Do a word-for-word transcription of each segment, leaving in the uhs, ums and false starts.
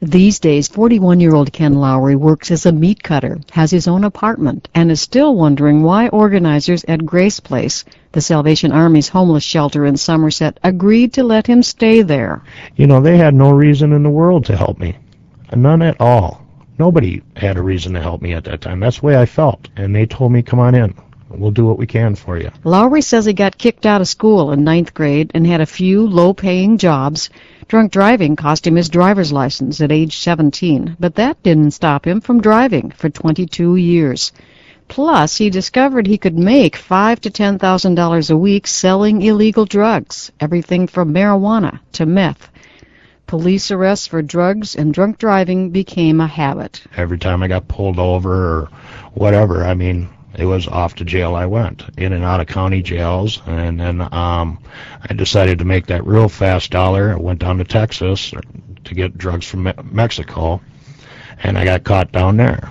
These days, forty-one-year-old Ken Lowry works as a meat cutter, has his own apartment, and is still wondering why organizers at Grace Place, the Salvation Army's homeless shelter in Somerset, agreed to let him stay there. You know, they had no reason in the world to help me. None at all. Nobody had a reason to help me at that time. That's the way I felt. And they told me, come on in. We'll do what we can for you. Lowry says he got kicked out of school in ninth grade and had a few low-paying jobs. Drunk driving cost him his driver's license at age seventeen, but that didn't stop him from driving for twenty-two years. Plus, he discovered he could make five to ten thousand dollars a week selling illegal drugs, everything from marijuana to meth. Police arrests for drugs and drunk driving became a habit. Every time I got pulled over or whatever, I mean, it was off to jail I went, in and out of county jails, and then um, I decided to make that real fast dollar. I went down to Texas to get drugs from Me- Mexico, and I got caught down there.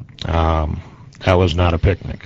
Um, that was not a picnic.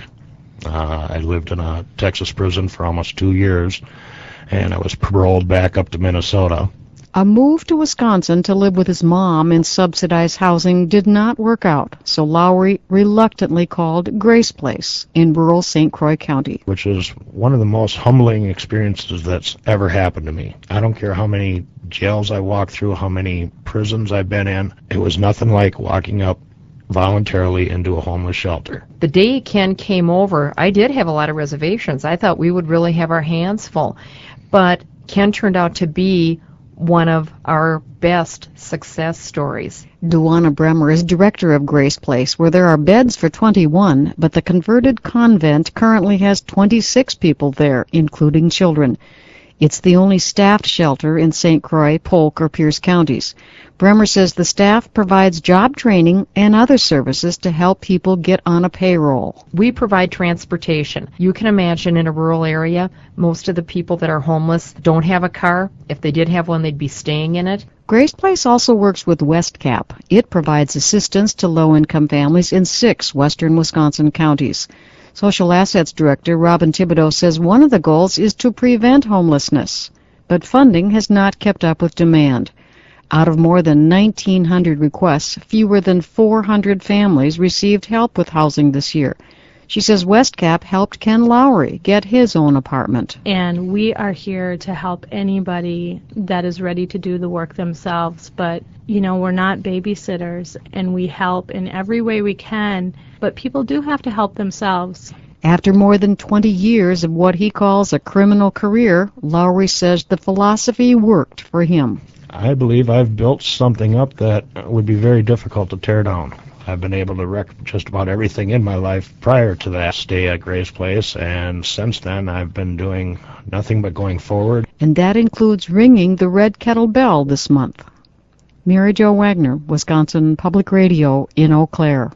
Uh, I lived in a Texas prison for almost two years, and I was paroled back up to Minnesota. A move to Wisconsin to live with his mom in subsidized housing did not work out, so Lowry reluctantly called Grace Place in rural Saint Croix County. Which is one of the most humbling experiences that's ever happened to me. I don't care how many jails I walked through, how many prisons I've been in. It was nothing like walking up voluntarily into a homeless shelter. The day Ken came over, I did have a lot of reservations. I thought we would really have our hands full. But Ken turned out to be one of our best success stories. Duana Bremer is director of Grace Place, where there are beds for twenty-one, but the converted convent currently has twenty-six people there, including children. It's the only staffed shelter in Saint Croix, Polk, or Pierce counties. Bremer says the staff provides job training and other services to help people get on a payroll. We provide transportation. You can imagine in a rural area, most of the people that are homeless don't have a car. If they did have one, they'd be staying in it. Grace Place also works with WestCap. It provides assistance to low-income families in six western Wisconsin counties. Social Assets Director Robin Thibodeau says one of the goals is to prevent homelessness, but funding has not kept up with demand. Out of more than nineteen hundred requests, fewer than four hundred families received help with housing this year. She says WestCap helped Ken Lowry get his own apartment. And we are here to help anybody that is ready to do the work themselves. But, you know, we're not babysitters, and we help in every way we can. But people do have to help themselves. After more than twenty years of what he calls a criminal career, Lowry says the philosophy worked for him. I believe I've built something up that would be very difficult to tear down. I've been able to wreck just about everything in my life prior to that stay at Grace Place, and since then I've been doing nothing but going forward. And that includes ringing the Red Kettle Bell this month. Mary Jo Wagner, Wisconsin Public Radio in Eau Claire.